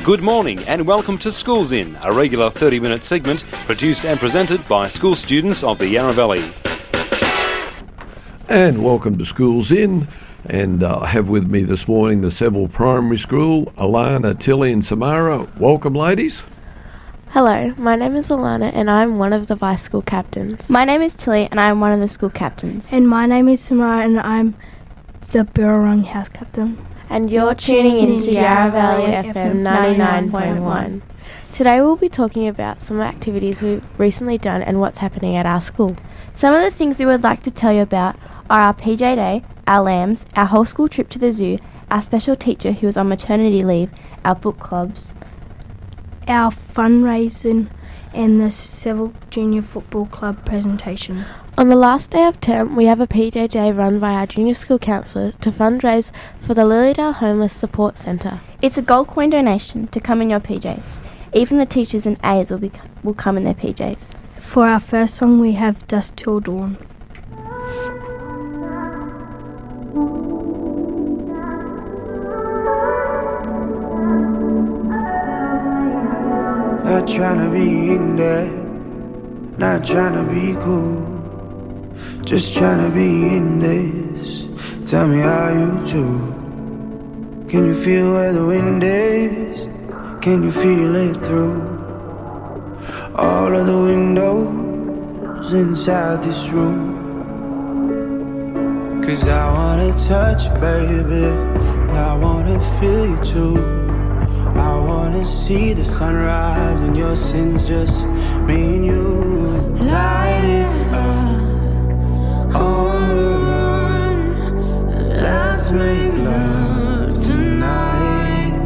Good morning and welcome to Schools In, a regular 30-minute segment produced and presented by school students of the Yarra Valley. And welcome to Schools In, and I have with me this morning the Seville Primary School, Alana, Tilly and Samara. Welcome, ladies. Hello, my name is Alana and I'm one of the Vice School Captains. My name is Tilly and I am one of the school captains. And my name is Samara and I'm the Burrarung House Captain. And you're tuning into Yarra Valley FM 99.1. Today we'll be talking about some activities we've recently done and what's happening at our school. Some of the things we would like to tell you about are our PJ Day, our lambs, our whole school trip to the zoo, our special teacher who is on maternity leave, our book clubs, our fundraising and the Seville Junior Football Club presentation. On the last day of term, we have a PJ Day run by our junior school counsellors to fundraise for the Lilydale Homeless Support Centre. It's a gold coin donation to come in your PJs. Even the teachers and aides will come in their PJs. For our first song, we have Dusk Till Dawn. Not tryna be in there, not tryna be cool, just tryna be in this. Tell me how you do. Can you feel where the wind is? Can you feel it through all of the windows inside this room? 'Cause I wanna touch you, baby, and I wanna feel you too. I wanna see the sunrise and your sins, just me and you. Light it up on the run. Let's make love tonight.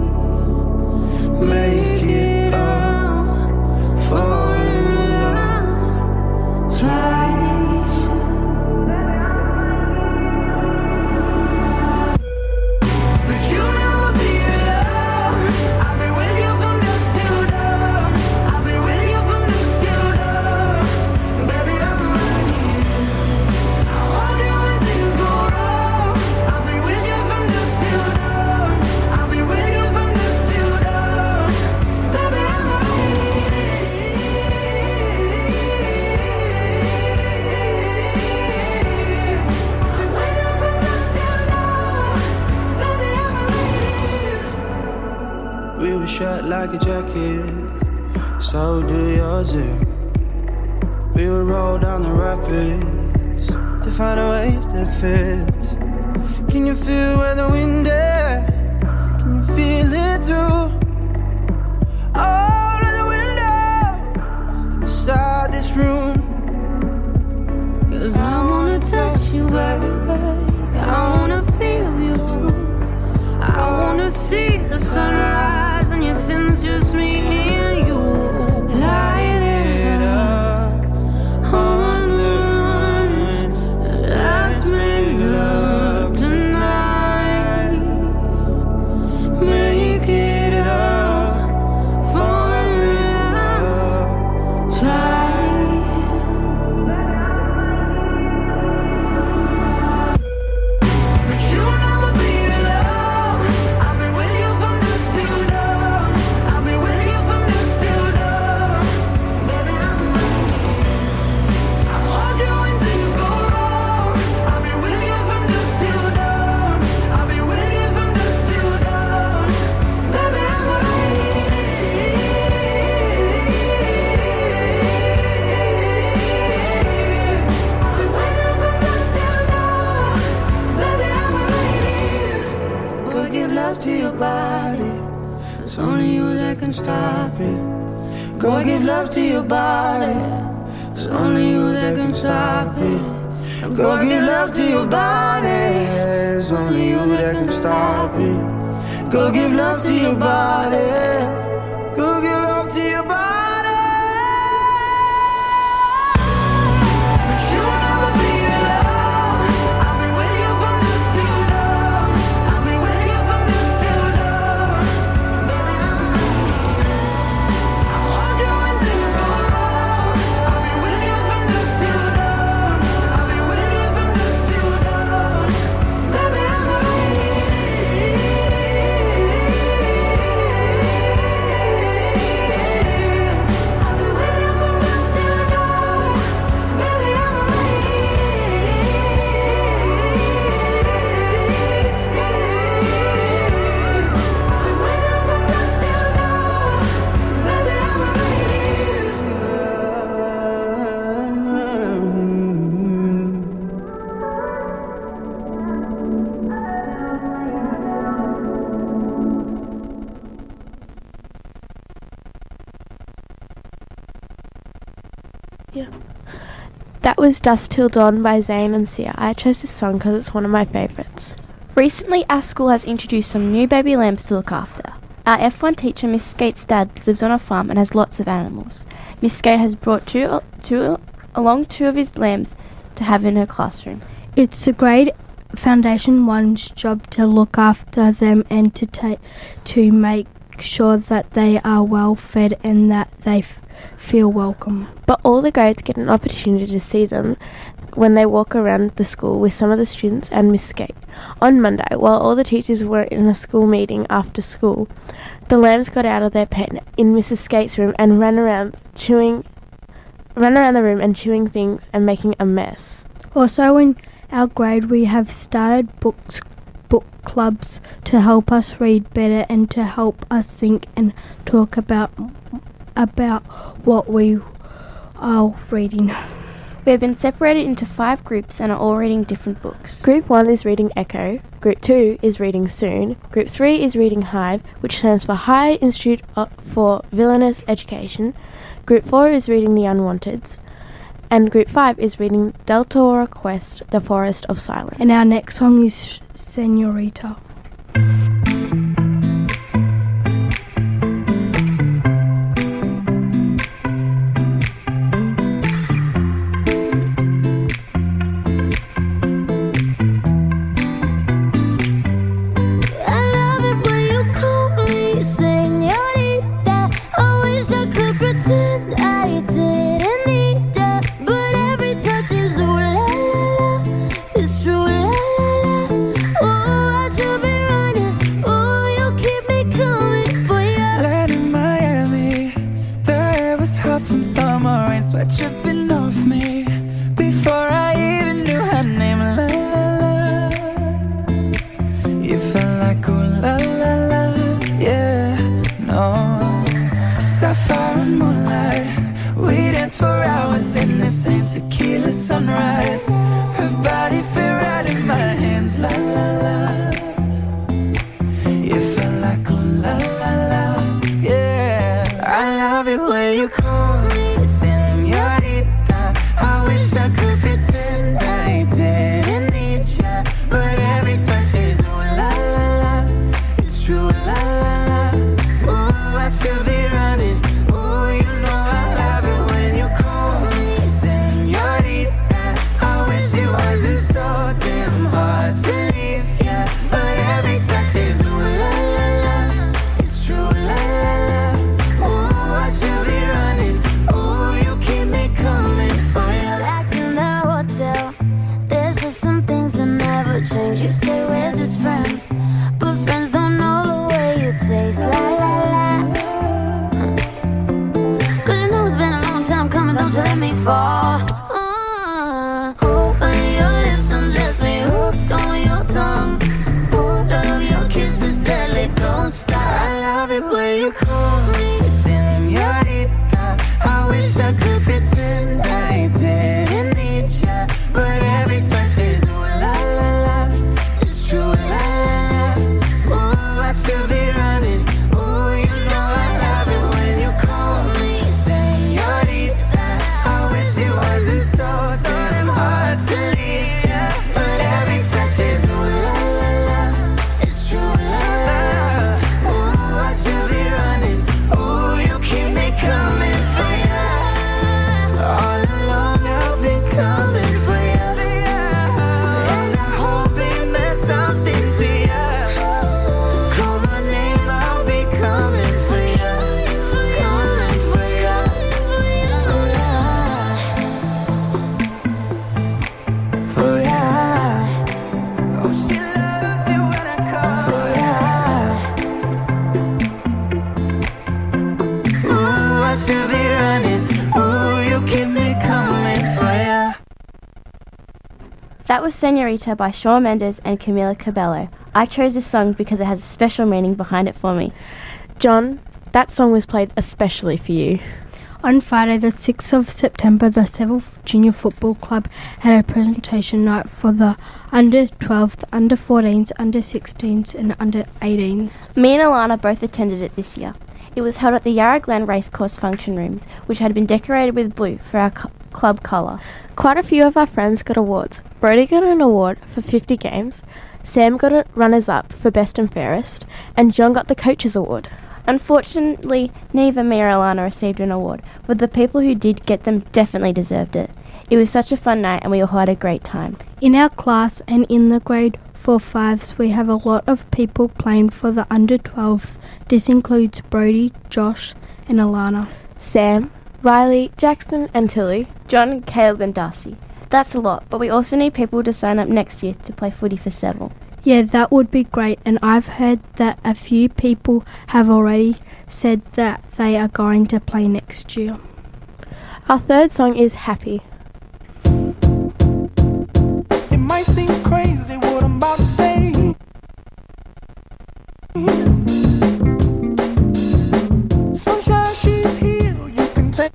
Make it up, fall in love twice. But you never be alone. I'll be with you from dusk till dawn. I'll be with you from dusk till dawn. Baby, I'm right here. I want you when things go wrong. I'll be with you from dusk till dawn. I'll be with you from dusk till dawn. Baby, I'm right here. I'll be with you from dusk till dawn. Baby, I'm right here. We were shut like a jacket, so do yours. We would roll down the rapids to find a wave that fits. Can you feel where the wind is? Can you feel it through all of the windows inside this room? 'Cause I wanna touch you, baby, I wanna feel you too. I wanna see the sunrise and your sins, just me and you. Light it up on the run. Let's make love tonight. Make it up, fall in love, try. But you'll never be alone. I'll be with you from dusk till dawn. I'll be with you from dusk till dawn. Baby, I'm right here. I want you when things go wrong. I'll be with you from dusk till dawn. I'll be with you from dusk till dawn. Baby, I'm right here. I'll be with you from dusk till dawn. Baby, I'm right here. Go give love to your body. It's only you that can stop it. Go give love to your body. It's only you that can stop it. Go give love to your body. It's only you that can stop it. Go give love to your body. Go give love to your body. But you'll never be alone. I'll be with you from dusk till dawn. I'll be with you from dusk till dawn. Baby, I'm right here. I want you when things go wrong. I'll be with you from dusk till dawn. I'll be with you from dusk till dawn. Baby, I'm right here. That was Dust Till Dawn by Zayn and Sia. I chose this song because it's one of my favourites. Recently, our school has introduced some new baby lambs to look after. Our F1 teacher, Miss Skate's dad, lives on a farm and has lots of animals. Miss Skate has brought two of his lambs to have in her classroom. It's a great Foundation One's job to look after them and to make sure that they are well fed and that they feel welcome. But all the grades get an opportunity to see them when they walk around the school with some of the students and Miss Skate. On Monday, while all the teachers were in a school meeting after school, the lambs got out of their pen in Mrs. Skate's room and ran around the room and chewing things and making a mess. Also in our grade we have started book clubs to help us read better and to help us think and talk about what we are reading. We have been separated into 5 groups and are all reading different books. Group 1 is reading Echo, Group 2 is reading Soon, Group 3 is reading Hive, which stands for High Institute for Villainous Education, Group 4 is reading The Unwanteds, and Group 5 is reading Deltora Quest, The Forest of Silence. And our next song is Senorita. Tripping off me before I even knew her name. La la la. You felt like oh la la la. Yeah, no. Sapphire and moonlight, we danced for hours in the same tequila sunrise. Her body fit right in my hands. La la la. You felt like oh la la la. Yeah, I love it when you call me. I wish I could pretend I didn't need ya, but every touch is ooh la la la. It's true la la la. Ooh, I should be running. Ooh, you know I love it when you call me señorita. I wish it wasn't so damn hard to leave ya, but every touch is ooh la la la. It's true la la la. Ooh, I should be running. Ooh, you keep me coming. Change. You say we're just friends, but friends don't know the way you taste. La la la. Cause you know it's been a long time coming, don't you let me fall. Open your lips, undress me, hooked on your tongue. Love your kisses, deadly, don't stop. I love it when you call me señorita. I wish I could pretend I didn't need ya, but every touch is ooh la la la. True, la la la. Ooh, I should be running. Ooh, you know I love it when you call me señorita. I wish it wasn't so damn hard to leave ya, but every touch is ooh la la la. It's true, la la la. Ooh, I should be running. Ooh, you keep me coming for ya. All along I've been coming for ya. And I hope it meant something to ya. Call my name, I'll be coming for ya. Coming for ya. For ya. Oh, she loves it when I call for ya. Ooh, I should be running. Ooh, you keep me coming for ya. That was Senorita by Shawn Mendes and Camila Cabello. I chose this song because it has a special meaning behind it for me. John, that song was played especially for you. On Friday the 6th of September, the Seville Junior Football Club had a presentation night for the under 12s, under 14s, under 16s and under 18s. Me and Alana both attended it this year. It was held at the Yarra Glen Racecourse function rooms, which had been decorated with blue for our club colour. Quite a few of our friends got awards. Brody got an award for 50 games, Sam got a runners-up for best and fairest, and John got the coach's award. Unfortunately, neither me or Alana received an award, but the people who did get them definitely deserved it. It was such a fun night and we all had a great time. In our class and in the grade 4-5s, we have a lot of people playing for the under 12s. This includes Brody, Josh and Alana. Sam, Riley, Jackson and Tilly. John, Caleb and Darcy. That's a lot, but we also need people to sign up next year to play footy for Seville. Yeah, that would be great, and I've heard that a few people have already said that they are going to play next year. Our third song is Happy. It might seem crazy what I'm about to say. Sunshine, she's here, you can take.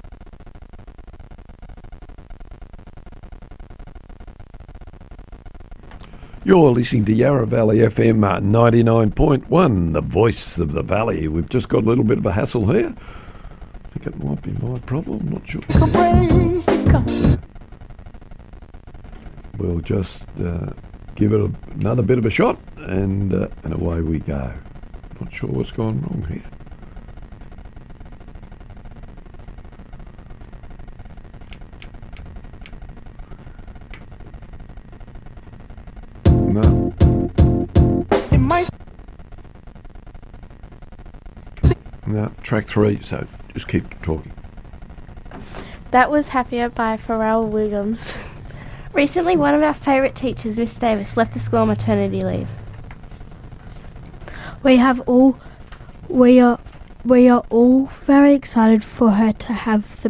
You're listening to Yarra Valley FM 99.1, the voice of the valley. We've just got a little bit of a hassle here. I think it might be my problem, not sure. We'll just give it another bit of a shot and away we go. Not sure what's gone wrong here. No. No, track 3, so just keep talking. That was Happier by Pharrell Williams. Recently, one of our favourite teachers, Miss Davis, left the school on maternity leave. We are all very excited for her to have the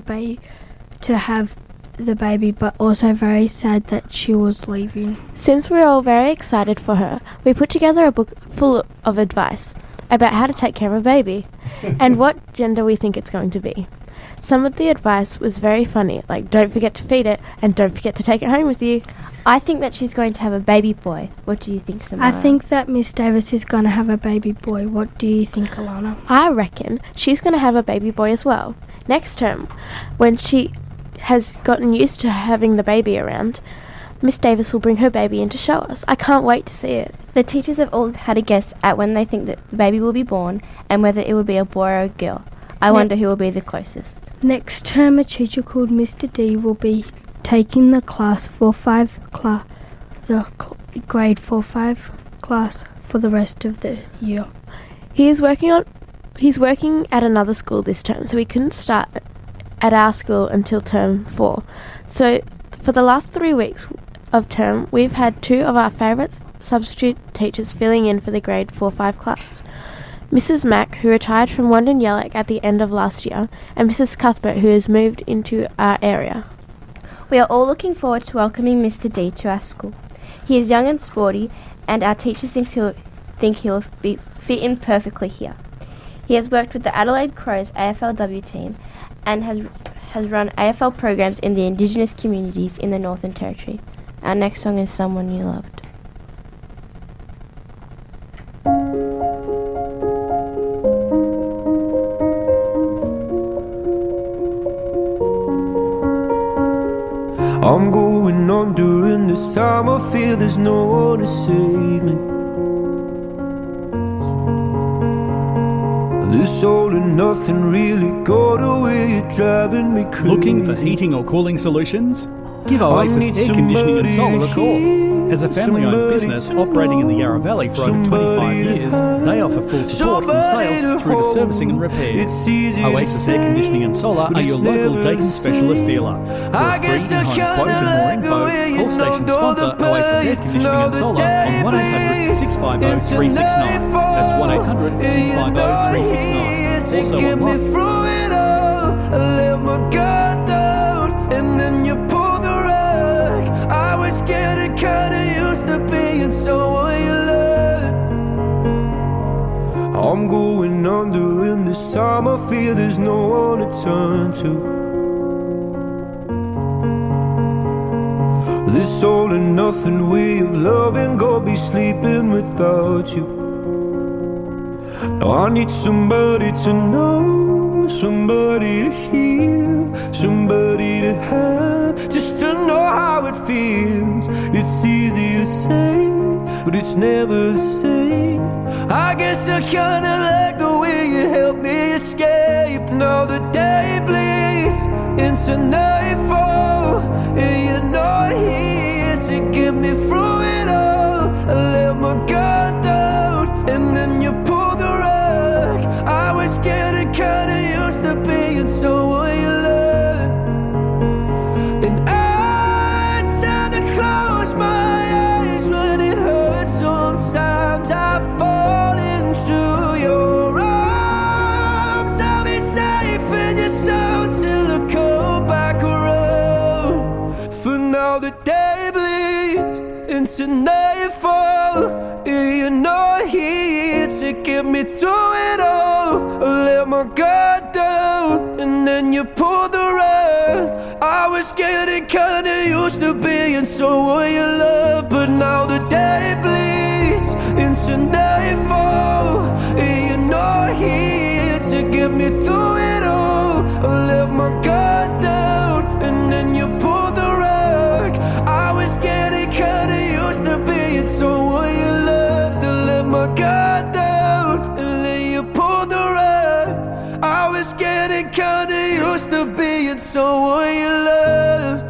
baby, but also very sad that she was leaving. Since we're all very excited for her, we put together a book full of advice about how to take care of a baby and what gender we think it's going to be. Some of the advice was very funny, like don't forget to feed it and don't forget to take it home with you. I think that she's going to have a baby boy. What do you think, Samara? I think that Miss Davis is going to have a baby boy. What do you think, Alana? I reckon she's going to have a baby boy as well. Next term, when she has gotten used to having the baby around, Miss Davis will bring her baby in to show us. I can't wait to see it. The teachers have all had a guess at when they think that the baby will be born and whether it will be a boy or a girl. I wonder who will be the closest. Next term, a teacher called Mr. D will be taking the class 4-5 grade 4-5 class for the rest of the year. He's working at another school this term, so he couldn't start at our school until term 4. So for the last 3 weeks of term, we've had 2 of our favourite substitute teachers filling in for the grade 4-5 class. Mrs. Mack, who retired from Wandon Yallock at the end of last year, and Mrs. Cuthbert, who has moved into our area. We are all looking forward to welcoming Mr. D to our school. He is young and sporty, and our teachers think he'll fit in perfectly here. He has worked with the Adelaide Crows AFLW team and has run AFL programs in the Indigenous communities in the Northern Territory. Our next song is Someone You Loved. I'm going on during this time. I feel there's no one to save me. This all and nothing really got away. You're driving me crazy. Looking for heating or cooling solutions? Give Oasis Air Conditioning and Solar a call. As a family-owned business operating in the Yarra Valley for over 25 years, they offer full support from sales through to servicing and repairs. Oasis Air Conditioning and Solar are your local Dayton specialist dealer. For a free in-home quote and more info, call station sponsor Oasis Air Conditioning and Solar on 1-800-650-369. That's 1-800-650-369. Also I'm going under in this time. I feel there's no one to turn to. This all and nothing way of loving, go be sleeping without you. Now I need somebody to know, somebody to hear, somebody to have, just to know how it feels. It's easy to say, but it's never the same. I guess I kinda like the way you help me escape. Now the day bleeds into nightfall, and you're not here to get me through it all. I let my guard down, and then you pulled the rug. I was getting kinda used to being someone you loved, and I tend to close my eyes when it hurts. Sometimes I fall into your arms. I'll be safe in your soul till I come back around. For now the day bleeds into nightfall, and you're not here to get me through it all. I let my guard down, and then you pulled the rug. I was getting kinda used to being someone you love, but now the day bleeds into nightfall, and you're not here to get me through it all. I let my guard down, and then you pulled the rug. I was getting kinda used to being someone you loved. I let my guard down, and then you pulled the rug. I was getting kinda used to being someone you loved.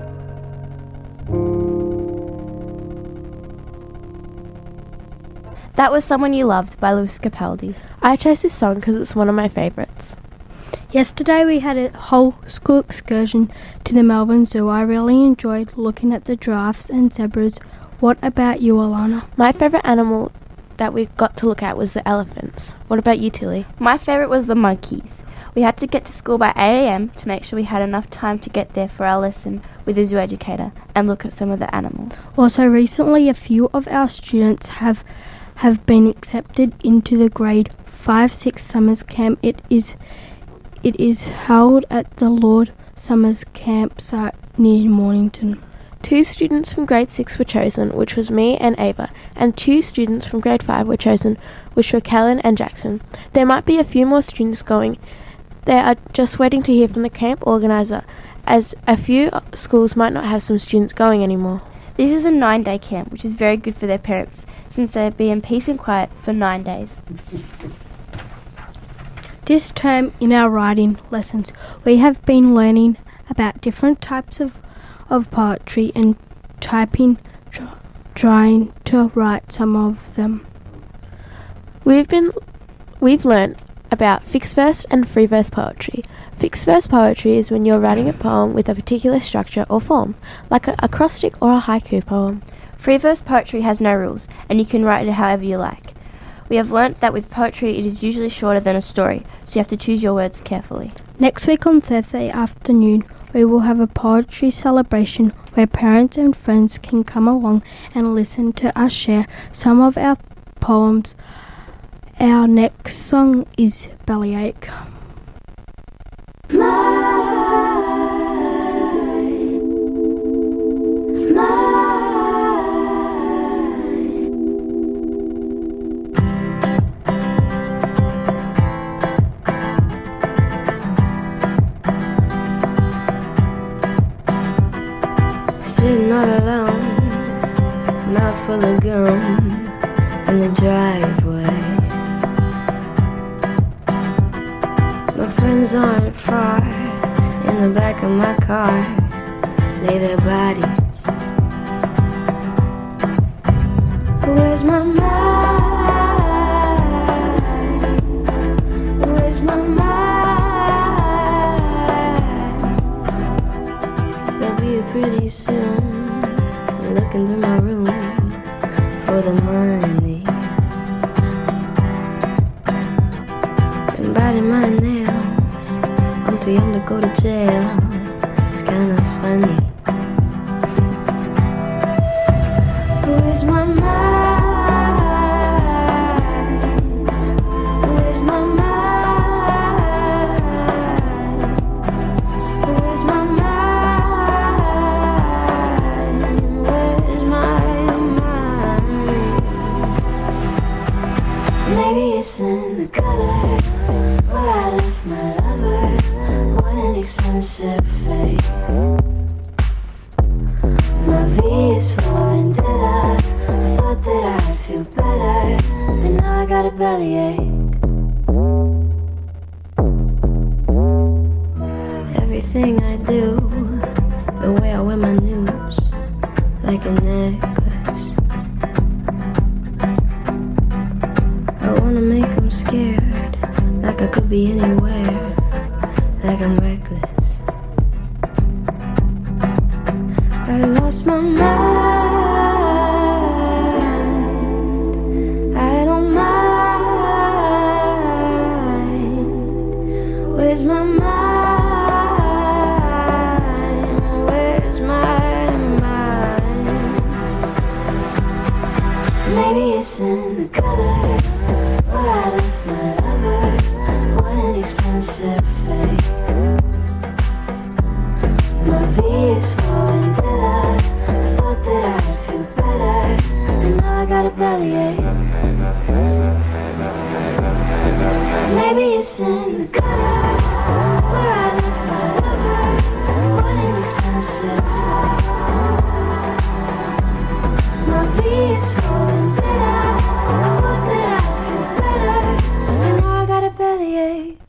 That was Someone You Loved by Lewis Capaldi. I chose this song because it's one of my favourites. Yesterday we had a whole school excursion to the Melbourne Zoo. I really enjoyed looking at the giraffes and zebras. What about you, Alana? My favourite animal that we got to look at was the elephants. What about you, Tilly? My favourite was the monkeys. We had to get to school by 8 a.m. to make sure we had enough time to get there for our lesson with the zoo educator and look at some of the animals. Also, recently a few of our students have been accepted into the grade 5-6 Summers Camp. It is held at the Lord Summers Campsite near Mornington. 2 students from grade 6 were chosen, which was me and Ava, and 2 students from grade 5 were chosen, which were Kellen and Jackson. There might be a few more students going. They are just waiting to hear from the camp organiser, as a few schools might not have some students going anymore. This is a 9-day camp, which is very good for their parents, since they'll be in peace and quiet for 9 days. This term in our writing lessons, we have been learning about different types of poetry and trying to write some of them. We've learnt about fixed verse and free verse poetry. Fixed verse poetry is when you're writing a poem with a particular structure or form, like an acrostic or a haiku poem. Free verse poetry has no rules, and you can write it however you like. We have learnt that with poetry it is usually shorter than a story, so you have to choose your words carefully. Next week on Thursday afternoon, we will have a poetry celebration where parents and friends can come along and listen to us share some of our poems. Our next song is Bellyache. Sitting all alone, mouth full of gum in the driveway. My friends aren't far, in the back of my car lay their bodies. Where's my mind? Where's my mind? They'll be here pretty soon, looking through my room for the money and biting my nails. I'm too young to go to jail. It's kinda funny. Where's my mind? Where's my mind? Where's my mind? Where's my mind? Maybe it's in the gutter where I left my lover. What an expensive fate. bellyache. Everything I do, the way I wear my news, like a necklace. I wanna make them scared, like I could be anywhere, like I'm reckless. I lost my mind, I don't mind. Where's my mind? Maybe it's in the gutter where I left my lover. What an expensive thing. My V is falling dead. I thought that I'd feel better, and now I got a bellyache. Maybe it's in the gutter where I left my lover. What an expensive thing. My V is falling dead. I thought that I'd feel better, and now I got a bellyache.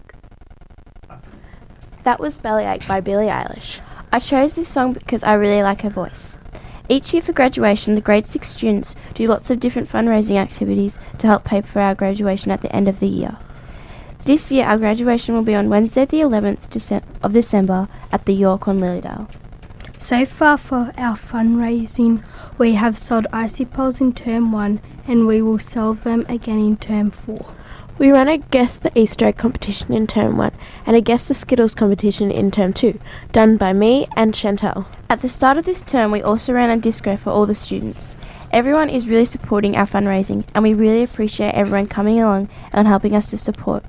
That was Bellyache by Billie Eilish. I chose this song because I really like her voice. Each year for graduation, the grade 6 students do lots of different fundraising activities to help pay for our graduation at the end of the year. This year, our graduation will be on Wednesday the 11th of December at the York on Lilydale. So far for our fundraising, we have sold icy poles in Term 1 and we will sell them again in Term 4. We ran a Guess the Easter egg competition in Term 1 and a Guess the Skittles competition in Term 2, done by me and Chantal. At the start of this term, we also ran a disco for all the students. Everyone is really supporting our fundraising, and we really appreciate everyone coming along and helping us to support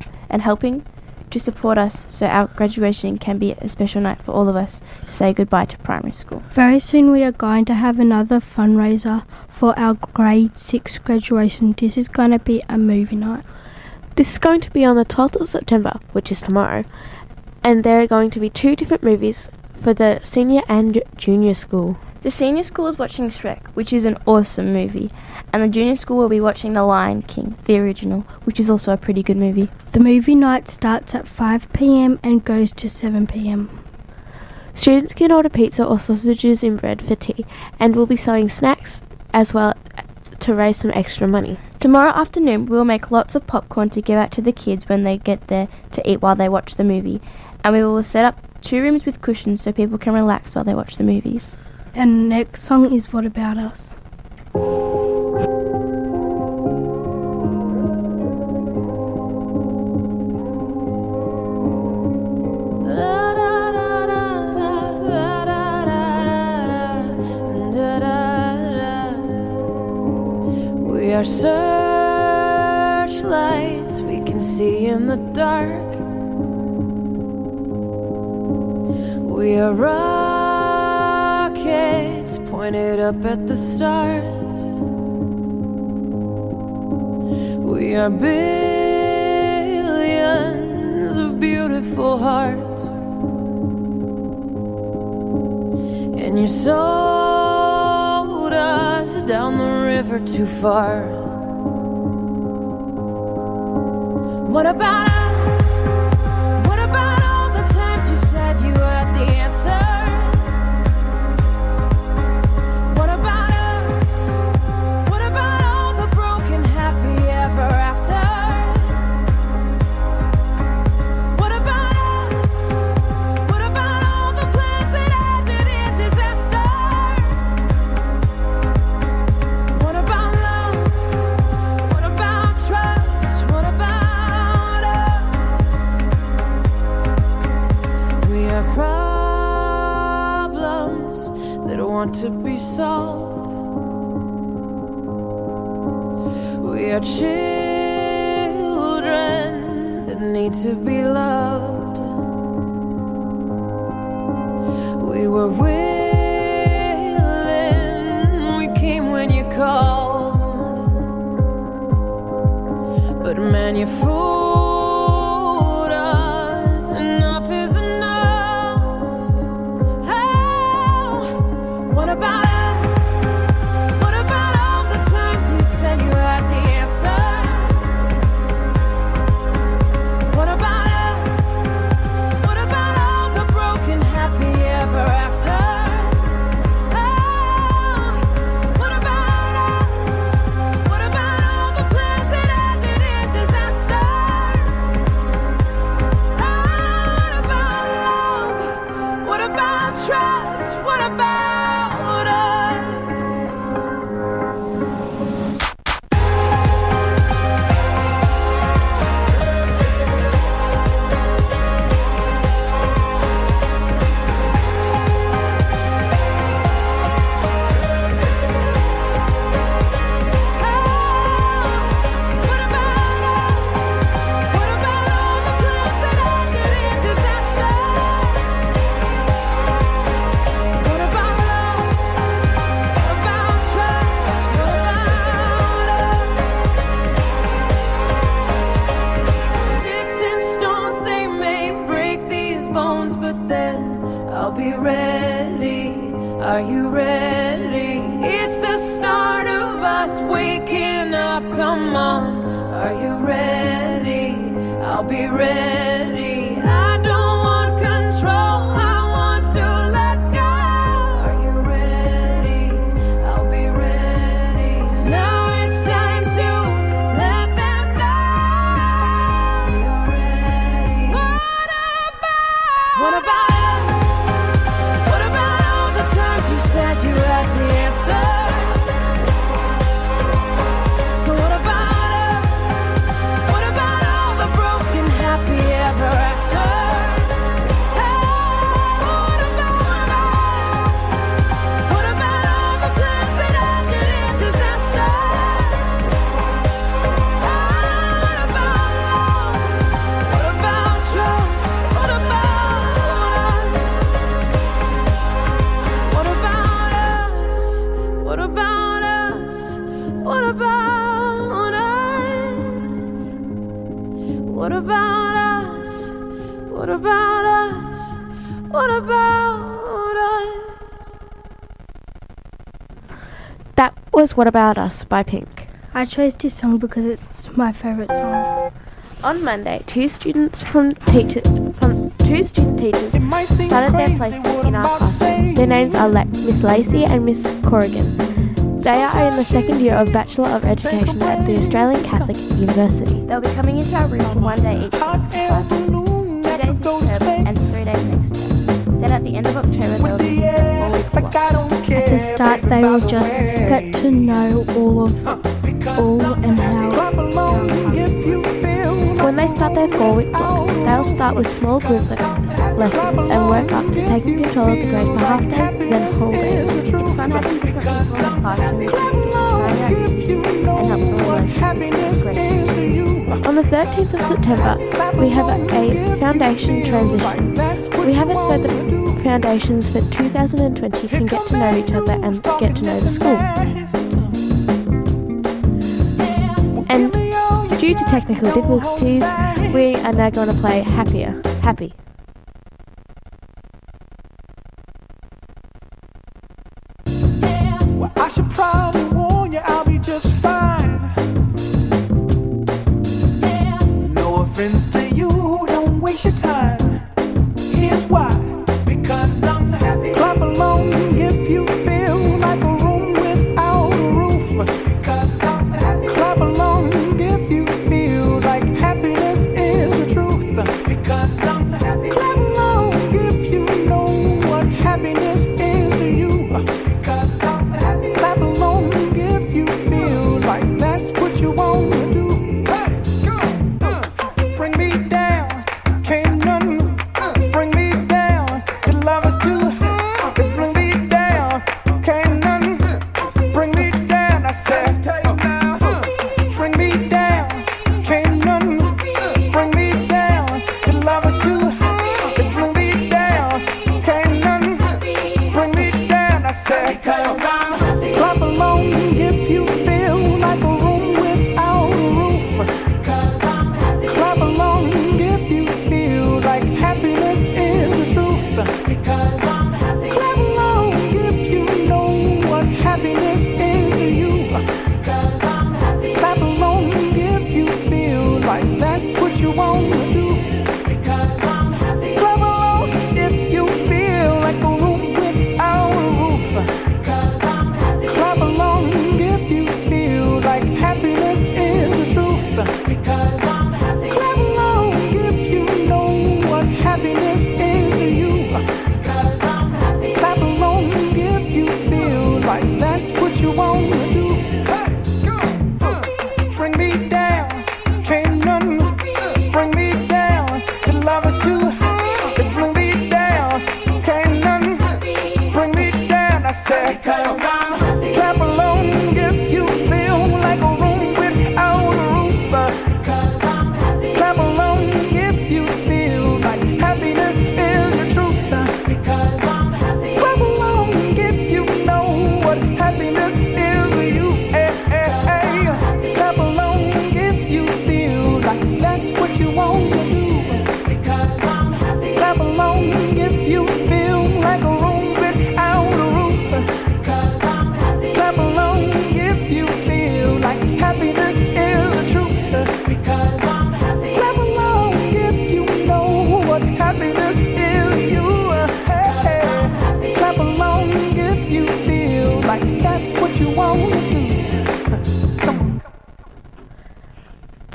us so our graduation can be a special night for all of us to say goodbye to primary school. Very soon we are going to have another fundraiser for our grade 6 graduation. This is going to be a movie night. This is going to be on the 12th of September, which is tomorrow, and there are going to be 2 different movies for the senior and junior school. The senior school is watching Shrek, which is an awesome movie, and the junior school will be watching The Lion King, the original, which is also a pretty good movie. The movie night starts at 5 p.m. and goes to 7 p.m. Students can order pizza or sausages in bread for tea, and we'll be selling snacks as well to raise some extra money. Tomorrow afternoon, we will make lots of popcorn to give out to the kids when they get there to eat while they watch the movie, and we will set up 2 rooms with cushions so people can relax while they watch the movies. And next song is What About Us? We are searchlights we can see in the dark. We are rockets pointed up at the stars. We are billions of beautiful hearts, and you sold us down the river too far. What about us? What about all the times you said you had the answers? What about us? What about all the broken happy ever afters? What about us? What about all the plans that ended in disaster? What about love? What about trust? What about us? We are problems that want to be solved. We are children that need to be loved. We were willing, we came when you called, but man, you fooled us. Enough is enough. Oh, what about us? What about all the times you said you had the answer? Are you ready? I'll be ready. I don't want control, I want to let go. Are you ready? I'll be ready. 'Cause now it's time to let them know. You're ready. What about us? What about all the times you said you had the answer? So what about us? What about all the broken happy ever afters? Hey, what about us? What about all the plans that ended in disaster? What about love? What about trust? What about us? What about us? What about us? What about us? What about us? What about us? What about us? That was What About Us by Pink. I chose this song because it's my favourite song. On Monday, two student teachers started their placement in our classroom. Their names are Miss Lacey and Miss Corrigan. They are in the second year of Bachelor of Education at the Australian Catholic University. They'll be coming into our room for 1 day each week, 2 days this term and 3 days next term. Then at the end of October, they'll be here for 4 weeks block. At the start, they will just get to know all and how. When they start their 4-week block, they'll start with small group lessons and work up to taking control of the grade for half days, then whole days. It's fun having different people in the classroom and helps them learn. On the 13th of September, we have a foundation transition. We have it so the foundations for 2020 can get to know each other and get to know the school. And due to technical difficulties, we are now going to play Happy. Well, I should probably warn you, I'll be just fine. No offense to you, don't waste your time. Here's why. Because I'm happy. Clap along if you feel like a room without a roof. Because I'm happy. Clap along if you feel like happiness is the truth. Because I'm happy. Clap along if you know what happiness is to you. Because I'm happy. Clap along if you feel like that's what you want to do. Hey, go. Bring me down. Can't none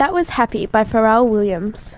That was Happy by Pharrell Williams.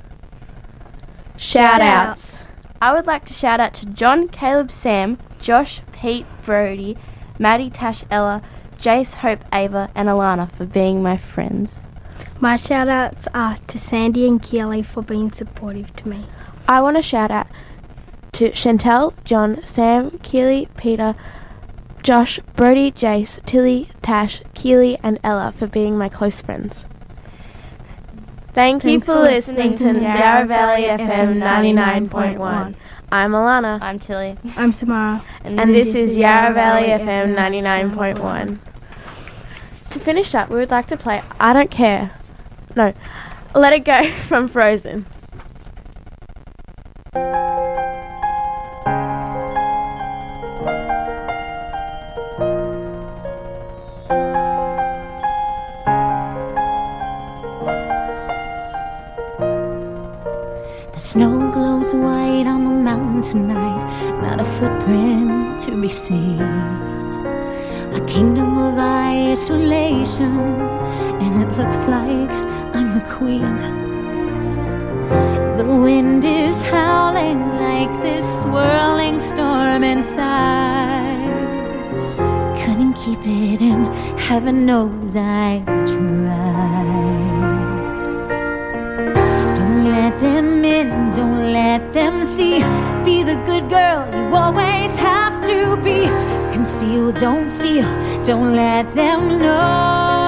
Shout outs. I would like to shout out to John, Caleb, Sam, Josh, Pete, Brody, Maddie, Tash, Ella, Jace, Hope, Ava and Alana for being my friends. My shout outs are to Sandy and Keely for being supportive to me. I want to shout out to Chantel, John, Sam, Keely, Peter, Josh, Brody, Jace, Tilly, Tash, Keely and Ella for being my close friends. Thank you for listening to Yarra Valley FM 99.1. I'm Alana. I'm Tilly. I'm Samara. And this is Yarra Valley FM 99.1. To finish up, we would like to play I Don't Care. No, Let It Go from Frozen. The snow glows white on the mountain tonight, not a footprint to be seen. A kingdom of isolation, and it looks like I'm the queen. The wind is howling like this swirling storm inside. Couldn't keep it in, heaven knows I tried. Don't let them in, don't let them see. Be the good girl you always have to be. Conceal, don't feel, don't let them know.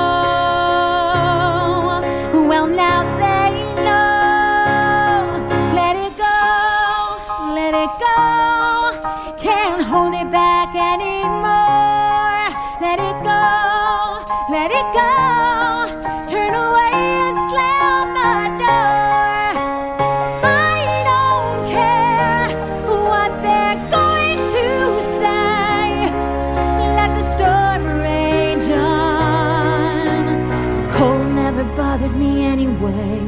Well, now they know. Let it go, let it go. Can't hold it back anymore. Let it go, let it go. Turn away and slam the door. I don't care what they're going to say. Let the storm rage on. The cold never bothered me anyway.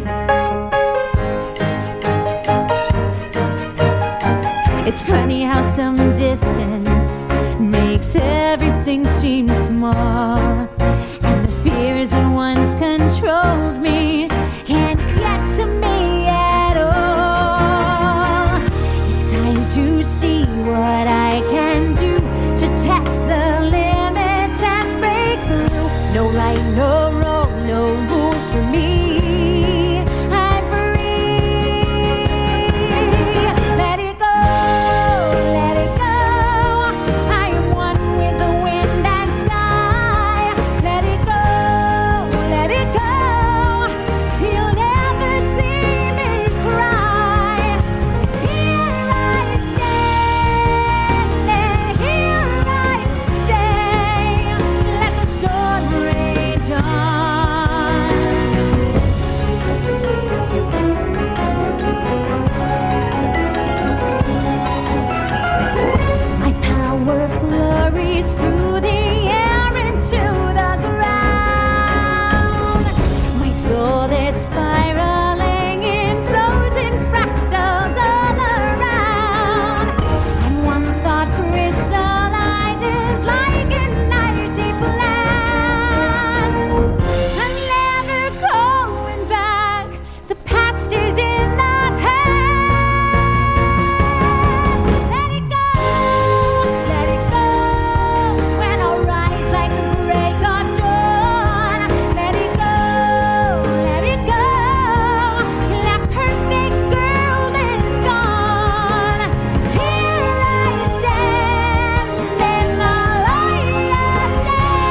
It's funny how some distance makes everything seem small. And the fears that once controlled me can't get to me at all. It's time to see what I can do to test the limits and break through. No right, no wrong, no rules for me. I'm free. Let it go, let it go. I am one with the wind and sky. Let it go, let it go. You'll never see me cry. Here I stand, here I stay. Let the storm rage on. My power flurries through the air into the ground. My soul is spiraling in frozen fractals all around. And one thought crystallizes like an icy blast. I'm never going back. The past is in the past. Let it go, let it go. When I rise like the break of dawn. Let it go, let it go. That perfect girl is gone. Here I stand in the light of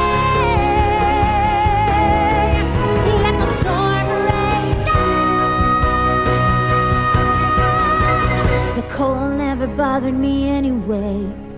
day. Let the storm rage on. The cold never bothered me anyway.